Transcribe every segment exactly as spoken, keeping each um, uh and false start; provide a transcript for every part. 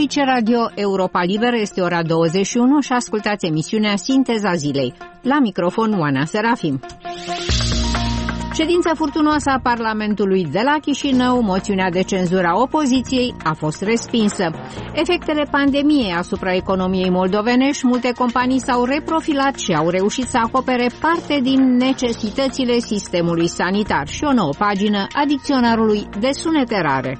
Aici Radio Europa Liberă, este ora douăzeci și unu și ascultați emisiunea Sinteza Zilei. La microfon Oana Serafim. Ședința furtunoasă a Parlamentului de la Chișinău, moțiunea de cenzură a opoziției a fost respinsă. Efectele pandemiei asupra economiei moldovenești, multe companii s-au reprofilat și au reușit să acopere parte din necesitățile sistemului sanitar și o nouă pagină a dicționarului de sunete rare.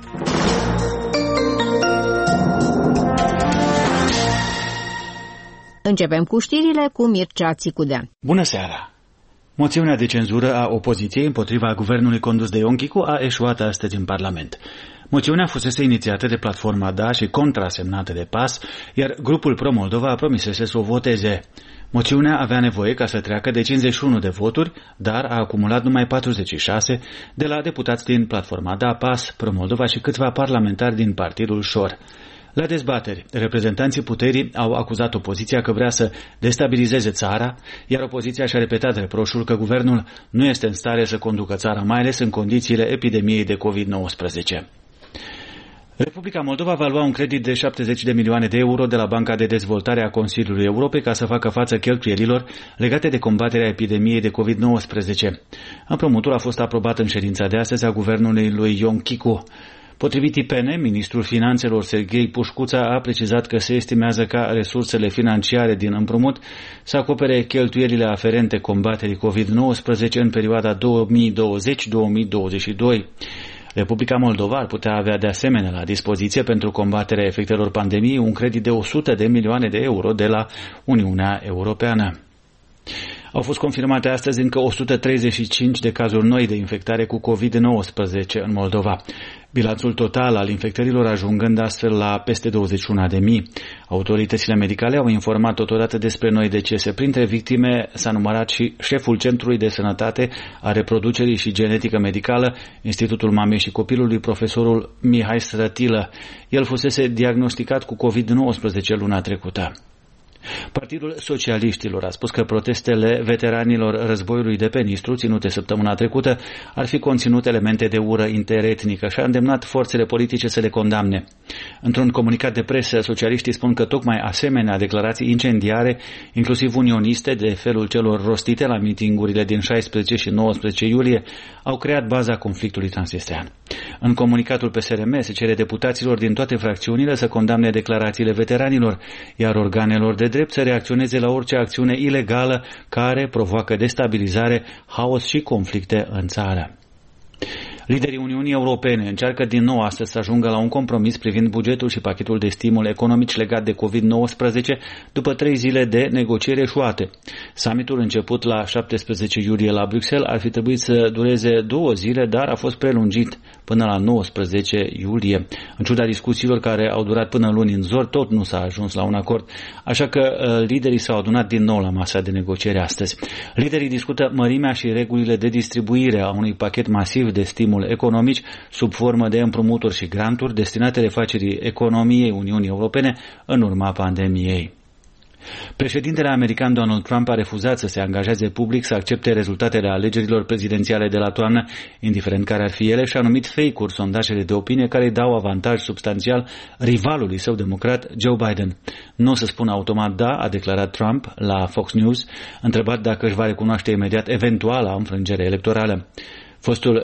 Începem cu știrile cu Mircea Țicudean. Bună seara! Moțiunea de cenzură a opoziției împotriva guvernului condus de Ion Chicu a eșuat astăzi în Parlament. Moțiunea fusese inițiată de platforma D A și contrasemnată de P A S, iar grupul Pro-Moldova promisese să o voteze. Moțiunea avea nevoie ca să treacă de cincizeci și unu de voturi, dar a acumulat numai patruzeci și șase de la deputați din platforma D A, P A S, Pro-Moldova și câțiva parlamentari din partidul Șor. La dezbateri, reprezentanții puterii au acuzat opoziția că vrea să destabilizeze țara, iar opoziția și-a repetat reproșul că guvernul nu este în stare să conducă țara, mai ales în condițiile epidemiei de covid nouăsprezece. Republica Moldova va lua un credit de șaptezeci de milioane de euro de la Banca de Dezvoltare a Consiliului Europei ca să facă față cheltuielilor legate de combaterea epidemiei de covid nouăsprezece. Împrumutul a fost aprobat în ședința de astăzi a guvernului lui Ion Chicu. Potrivit I P N, ministrul finanțelor Serghei Pușcuța a precizat că se estimează ca resursele financiare din împrumut să acopere cheltuielile aferente combaterii covid nouăsprezece în perioada două mii douăzeci - două mii douăzeci și doi. Republica Moldova ar putea avea de asemenea la dispoziție pentru combaterea efectelor pandemiei un credit de o sută de milioane de euro de la Uniunea Europeană. Au fost confirmate astăzi încă o sută treizeci și cinci de cazuri noi de infectare cu covid nouăsprezece în Moldova. Bilanțul total al infectărilor ajungând astfel la peste douăzeci și unu de mii. Autoritățile medicale au informat totodată despre noi decese. Printre victime s-a numărat și șeful Centrului de Sănătate a Reproducerii și Genetică Medicală, Institutul Mamei și Copilului, profesorul Mihai Strătilă. El fusese diagnosticat cu covid nouăsprezece luna trecută. Partidul Socialiștilor a spus că protestele veteranilor războiului de pe Nistru, ținute săptămâna trecută, ar fi conținut elemente de ură interetnică și a îndemnat forțele politice să le condamne. Într-un comunicat de presă, socialiștii spun că tocmai asemenea declarații incendiare, inclusiv unioniste de felul celor rostite la mitingurile din șaisprezece și nouăsprezece iulie, au creat baza conflictului transnistrean. În comunicatul P S R M se cere deputaților din toate fracțiunile să condamne declarațiile veteranilor, iar organelor de drept să reacționeze la orice acțiune ilegală care provoacă destabilizare, haos și conflicte în țară. Liderii Uniunii Europene încearcă din nou astăzi să ajungă la un compromis privind bugetul și pachetul de stimul economici legat de covid nouăsprezece după trei zile de negocieri eșuate. Summitul început la șaptesprezece iulie la Bruxelles ar fi trebuit să dureze două zile, dar a fost prelungit până la nouăsprezece iulie. În ciuda discuțiilor care au durat până luni în zor, tot nu s-a ajuns la un acord, așa că uh, liderii s-au adunat din nou la masa de negociere astăzi. Liderii discută mărimea și regulile de distribuire a unui pachet masiv de stimul economici sub formă de împrumuturi și granturi destinate refacerii economiei Uniunii Europene în urma pandemiei. Președintele american Donald Trump a refuzat să se angajeze public să accepte rezultatele alegerilor prezidențiale de la toamnă, indiferent care ar fi ele, și a numit fake-uri sondajele de opinie care îi dau avantaj substanțial rivalului său democrat, Joe Biden. Nu o să spun automat da, a declarat Trump la Fox News, întrebat dacă își va recunoaște imediat eventuala înfrângere electorală. Fostul